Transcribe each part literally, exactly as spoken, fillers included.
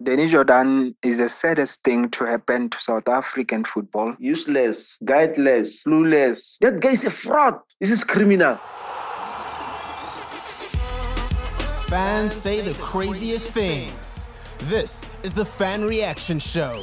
Danny Jordaan is the saddest thing to happen to South African football. Useless, guideless, clueless. That guy is a fraud. This is criminal. Fans say the craziest things. This is the Fan Reaction Show.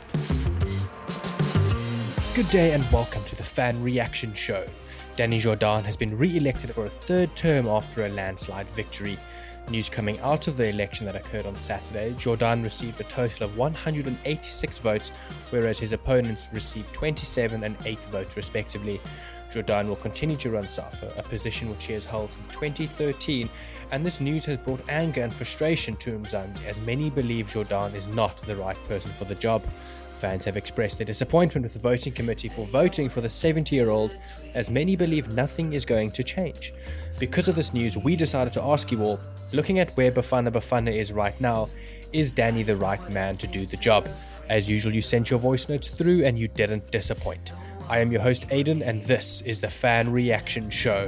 Good day and welcome to the Fan Reaction Show. Danny Jordaan has been re-elected for a third term after a landslide victory. News coming out of the election that occurred on Saturday, Jordaan received a total of one hundred eighty-six votes, whereas his opponents received twenty-seven and eight votes respectively. Jordaan will continue to run SAFA, a position which he has held since twenty thirteen, and this news has brought anger and frustration to Mzansi, as many believe Jordaan is not the right person for the job. Fans have expressed their disappointment with the voting committee for voting for the seventy-year-old, as many believe nothing is going to change. Because of this news, we decided to ask you all, looking at where Bafana Bafana is right now, is Danny the right man to do the job? As usual, you sent your voice notes through and you didn't disappoint. I am your host Aiden, and this is the Fan Reaction Show.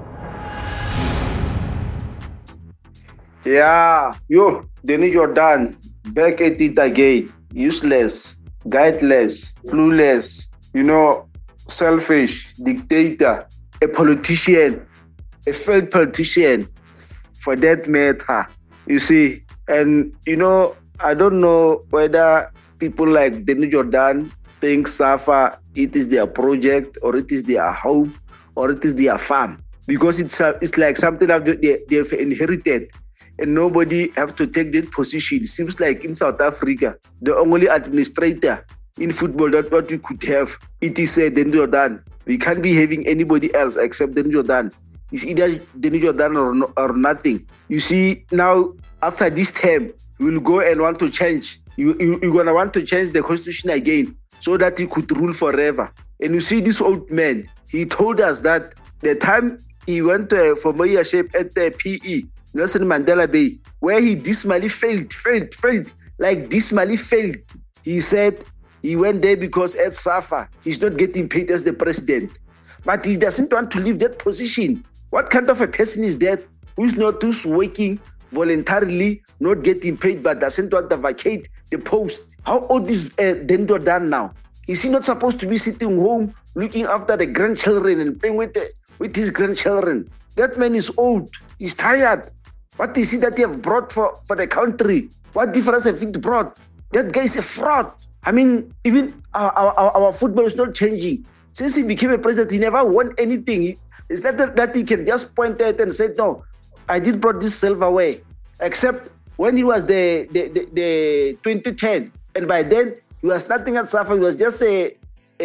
Yeah, yo, Danny Jordaan, back at it again. Useless, guideless, clueless, you know, selfish, dictator, a politician, a failed politician, for that matter, you see. And, you know, I don't know whether people like Danny Jordaan think SAFA, it is their project, or it is their home, or it is their farm. Because it's uh, it's like something that they, they've inherited, and nobody have to take that position. It seems like in South Africa, the only administrator in football that what we could have, it is uh, Danny Jordaan. We can't be having anybody else except Danny Jordaan. It's either Danny Jordaan or, no, or nothing. You see, now after this term, you will go and want to change. You, you, you're going to want to change the constitution again so that he could rule forever. And you see this old man, he told us that the time he went uh, for mayorship at the P E, Nelson Mandela Bay, where he dismally failed, failed, failed, like dismally failed. He said he went there because at SAFA, he's not getting paid as the president. But he doesn't want to leave that position. What kind of a person is that who's not who's working voluntarily, not getting paid, but doesn't want to vacate the post? How old is uh, Danny Jordaan now? Is he not supposed to be sitting home looking after the grandchildren and playing with the, with his grandchildren? That man is old. He's tired. What is it that he have brought for, for the country? What difference have it brought? That guy is a fraud. I mean, even our, our, our football is not changing. Since he became a president, he never won anything. It's not that, that he can just point at and say, no, I did brought this silverware. Except when he was the, the, the, the twenty ten. And by then, he was nothing at SAFA. He was just a,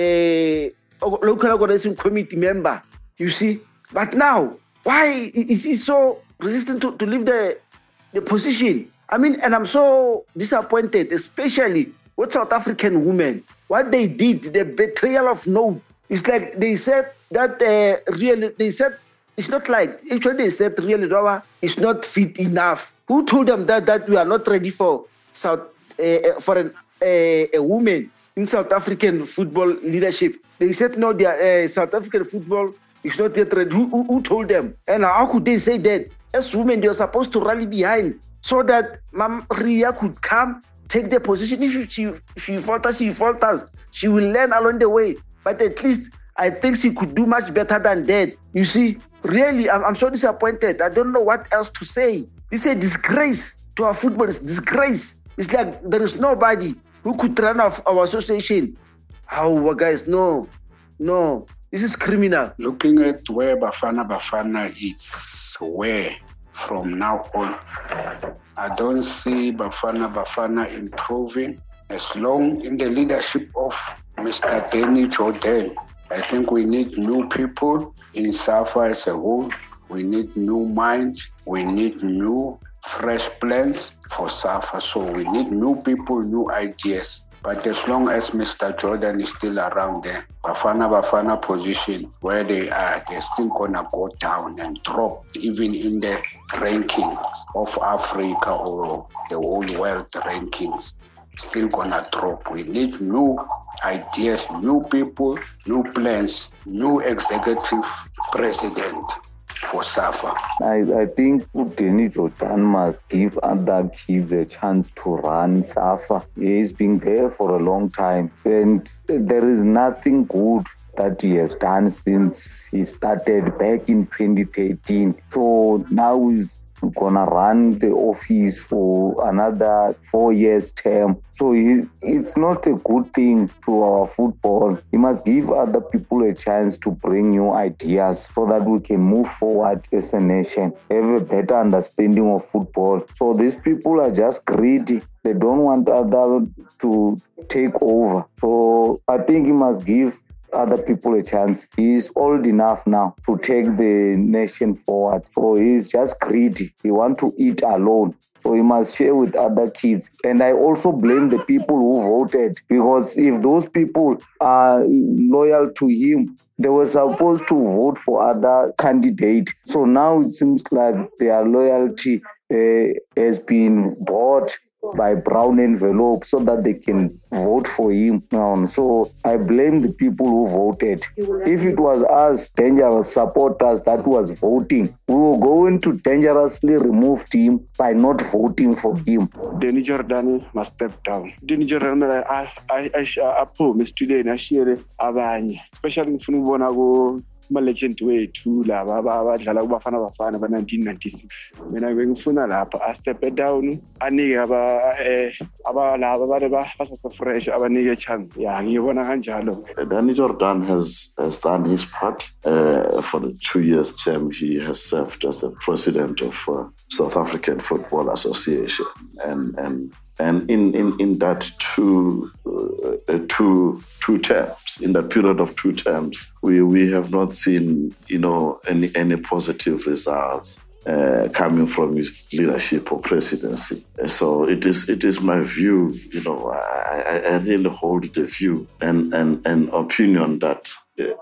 a local organization committee member, you see. But now, why is he so resistant to, to leave the, the position? I mean, and I'm so disappointed, especially with South African women. What they did, the betrayal of no. It's like they said that uh, really, they said, it's not like, actually they said really Rawa is not fit enough. Who told them that, that we are not ready for South, uh, for an, uh, a woman in South African football leadership? They said no, they are, uh, South African football is not yet ready. Who, who, who told them? And how could they say that? As women, they are supposed to rally behind so that Mam Ria could come, take the position. If she, if she falters, she falters. She will learn along the way. But at least I think she could do much better than that. You see, really, I'm, I'm so disappointed. I don't know what else to say. This is a disgrace to our football. It's disgrace. It's like there is nobody who could run off our association. Oh, guys, no, no. This is criminal. Looking at where Bafana Bafana is, where from now on, I don't see Bafana Bafana improving as long in the leadership of Mister Danny Jordaan. I think we need new people in SAFA as a whole. We need new minds. We need new, fresh plans for SAFA. So we need new people, new ideas. But as long as Mister Jordaan is still around there, Bafana Bafana position where they are, they're still gonna go down and drop even in the rankings of Africa or the whole world rankings. Still gonna drop. We need new ideas, new people, new plans, new executive president for SAFA. I, I think Danny Jordaan must give other kids a chance to run SAFA. He's been there for a long time, and there is nothing good that he has done since he started back in twenty thirteen. So now he's gonna run the office for another four years term. So he, it's not a good thing to our football. He must give other people a chance to bring new ideas so that we can move forward as a nation, have a better understanding of football. So these people are just greedy. They don't want others to take over. So I think he must give other people a chance. He's old enough now to take the nation forward. So he's just greedy. He wants to eat alone. So he must share with other kids. And I also blame the people who voted, because if those people are loyal to him, they were supposed to vote for other candidates. So now it seems like their loyalty uh, has been bought by brown envelope so that they can vote for him. Um, so I blame the people who voted. If it was us, dangerous supporters that was voting, we were going to dangerously remove him by not voting for him. Danny Jordaan must step down. Danny Jordaan, I I I promise today na share abanye, especially in football. Ma-legend wethu laba abadlala kuBafana Bafana ba nineteen ninety-six. Mina bengifuna lapha a step down, anike aba eh abalaba abade basase fresh abanike chance. Yeah, ngiyibona kanjalo. Danny Jordaan has has done his part. Uh, for the two years term he has served as the president of uh, South African Football Association, and and And in, in, in that two, uh, two, two terms, in that period of two terms, we, we have not seen, you know, any, any positive results uh, coming from his leadership or presidency. So it is it is my view, you know, I, I really hold the view and, and, and opinion that uh,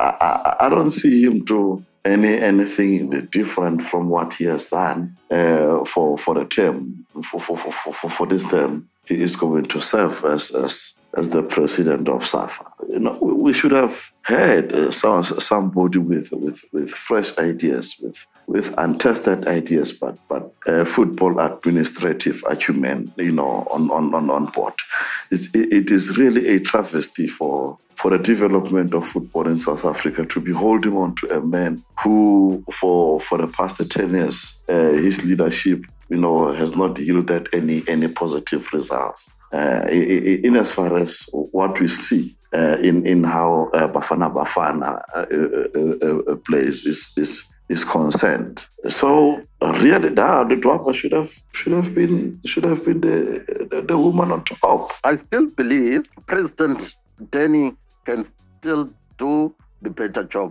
I, I, I don't see him do any anything different from what he has done uh, for for the term for for, for for for this term. He is going to serve as as as the president of SAFA. You know, we should have had uh, some, somebody with with with fresh ideas, with with untested ideas, but but uh, football administrative acumen, you know, on on on, on board. It, it is really a travesty for. for the development of football in South Africa to be holding on to a man who, for for the past ten years, uh, his leadership, you know, has not yielded any any positive results. Uh, in, in as far as what we see uh, in in how uh, Bafana Bafana uh, uh, uh, plays is is is concerned. So really, the Dwapa should have should have been should have been the, the the woman on top. I still believe President Danny can still do the better job.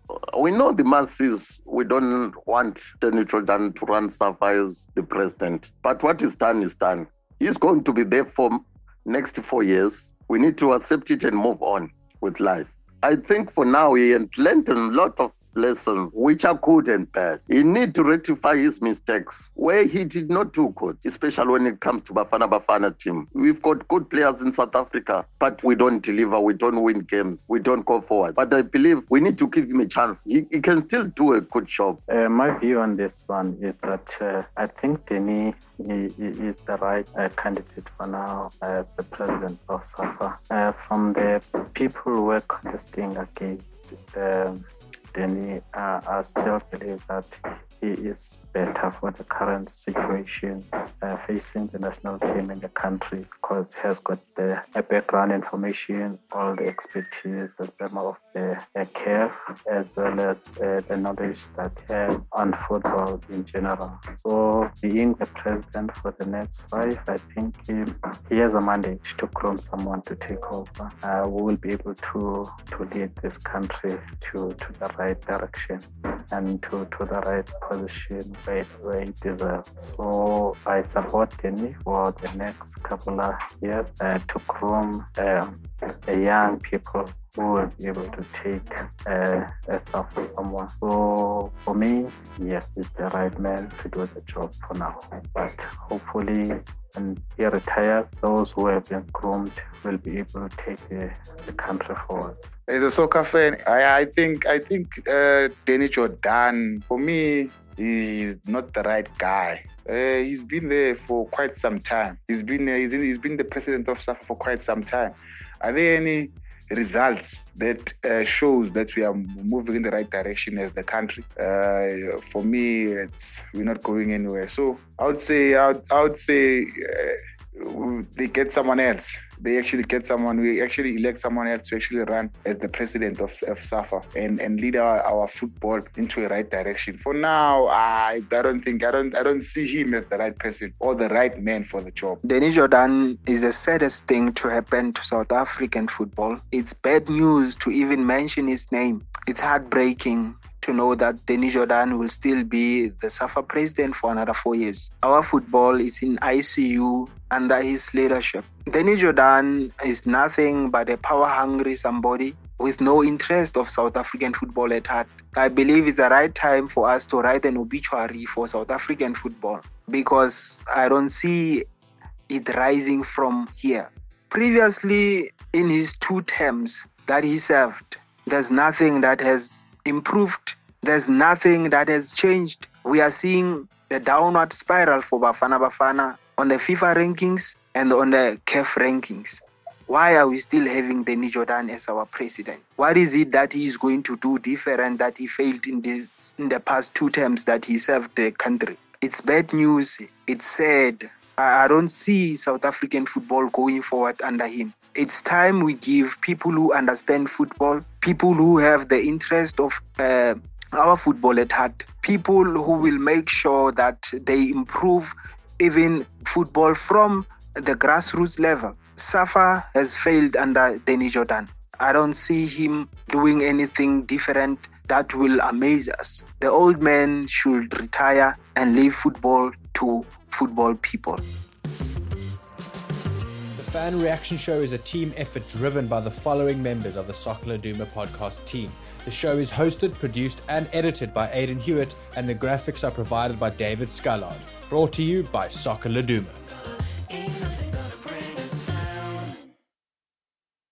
We know the masses, we don't want Danny Jordaan to run SAFA as the president. But what is done is done. He's going to be there for next four years. We need to accept it and move on with life. I think for now he has learned a lot of lessons, which are good and bad. He needs to rectify his mistakes where he did not do good, especially when it comes to Bafana Bafana team. We've got good players in South Africa, but we don't deliver, we don't win games, we don't go forward. But I believe we need to give him a chance. He, he can still do a good job. Uh, my view on this one is that uh, I think Danny is the right uh, candidate for now as the president of SAFA. Uh, from the people who were contesting against um, Danny, uh, I still believe that he is better for the current situation uh, facing the national team in the country, because he has got the uh, background information, all the expertise, as well of the uh, care, as well as uh, the knowledge that he has on football in general. So being the president for the next five, I think he, he has a mandate to groom someone to take over. Uh, we will be able to, to lead this country to, to the right direction and to, to the right position where, where it deserves. So I support Danny for the next couple of years uh, to groom um, the young people who will be able to take uh, a stuff from someone. So for me, yes, he's the right man to do the job for now. But hopefully and he retires, those who have been groomed will be able to take the, the country forward. As a soccer fan, I, I think I think uh, Danny Jordaan, for me, he's not the right guy. Uh, he's been there for quite some time. He's been uh, he's, in, he's been the president of SAFA for quite some time. Are there any results that uh, shows that we are moving in the right direction as the country? Uh, for me, it's we're not going anywhere. So I would say I would, I would say uh, they get someone else. They actually get someone, we actually elect someone else to actually run as the president of, of SAFA and, and lead our, our football into a right direction. For now, I, I don't think, I don't I don't see him as the right person or the right man for the job. Danny Jordaan is the saddest thing to happen to South African football. It's bad news to even mention his name. It's heartbreaking to know that Danny Jordaan will still be the SAFA president for another four years. Our football is in I C U under his leadership. Danny Jordaan is nothing but a power-hungry somebody with no interest of South African football at heart. I believe it's the right time for us to write an obituary for South African football because I don't see it rising from here. Previously, in his two terms that he served, there's nothing that has improved. There's nothing that has changed. We are seeing the downward spiral for Bafana Bafana on the FIFA rankings and on the C A F rankings. Why are we still having Danny Jordaan as our president? What is it that he is going to do different that he failed in this in the past two terms that he served the country? It's bad news. It's sad. I, I don't see South African football going forward under him. It's time we give people who understand football, people who have the interest of uh, our football at heart, people who will make sure that they improve even football from the grassroots level. SAFA has failed under Danny Jordaan. I don't see him doing anything different that will amaze us. The old man should retire and leave football to football people. The Fan Reaction Show is a team effort driven by the following members of the Soccer Laduma podcast team. The show is hosted, produced and edited by Aidan Hewitt, and the graphics are provided by David Scullard. Brought to you by Soccer Laduma.